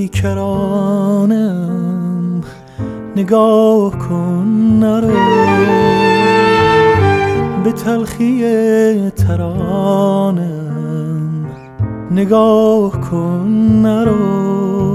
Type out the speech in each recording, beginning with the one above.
بیکرانم نگاه کن نرو، به تلخی ترانم نگاه کن نرو.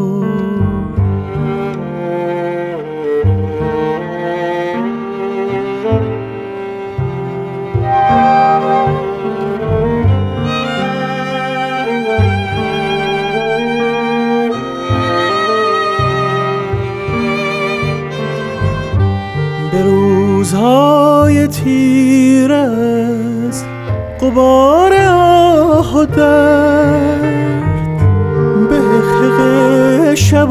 به روزهای تیر از غبار آه و درد، به حقیق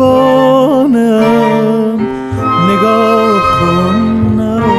شبانم نگاه کن نرو.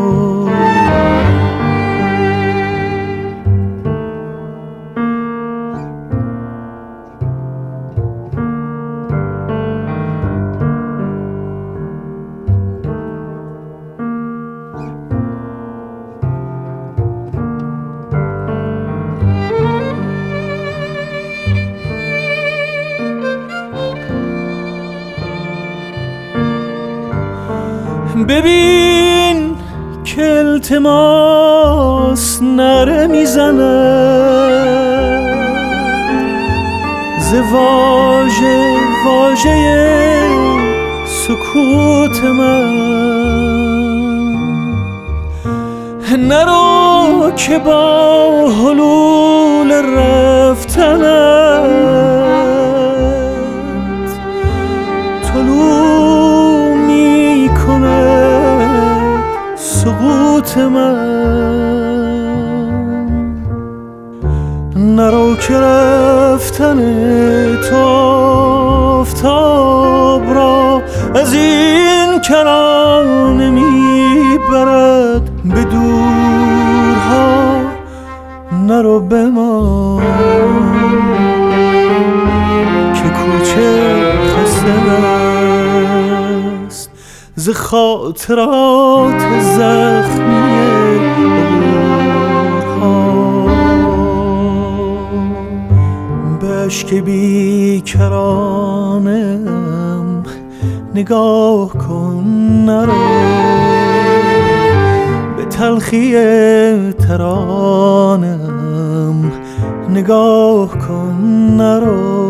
ببین که التماس نره میزند ز واژه واژه سکوت من. نرو که با حلول رفتنت طلوع میکنه سقوط من. نرو که رفتن تو آفتاب را از این کرانه میبرد به دورها. نرو بمان که کوچه خسته است ز خاطرات زخمی عبورها. به اشک بیکرانم نگاه کن نرو، به تلخی ترانم نگاه کن نرو.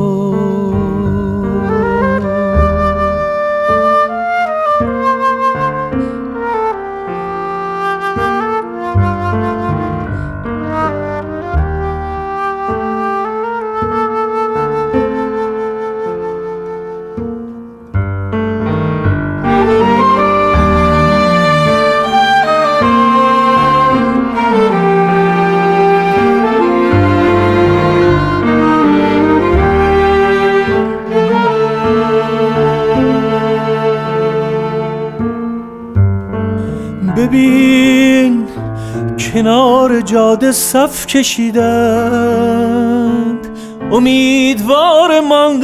ببین کنار جاده صف کشیدند امیدوار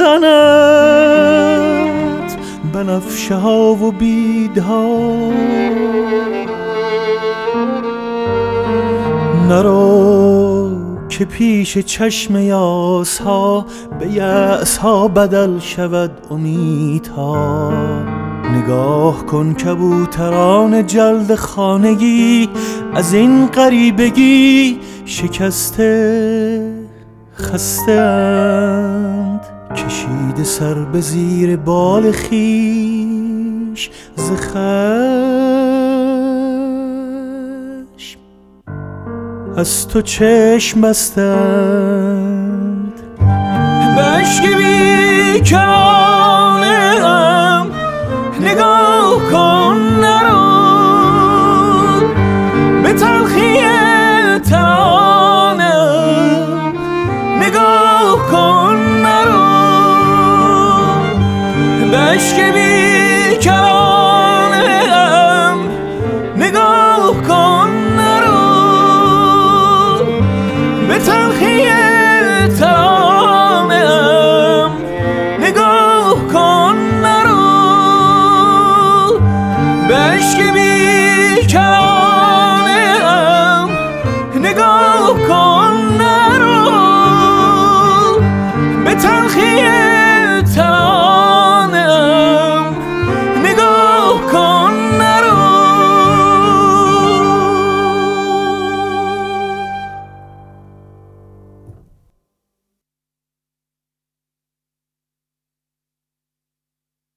ماندنت، بنفشه ها و بیدها. نرو که پیش چشم یاس ها به یأس ها بدل شود امیدها. نگاه کن کبوتران جلد خانگی از این غریبگی شکسته خسته اند، کشیده سر به زیر بال خویش ز خشم از تو چشم بستند. به اشک بیکران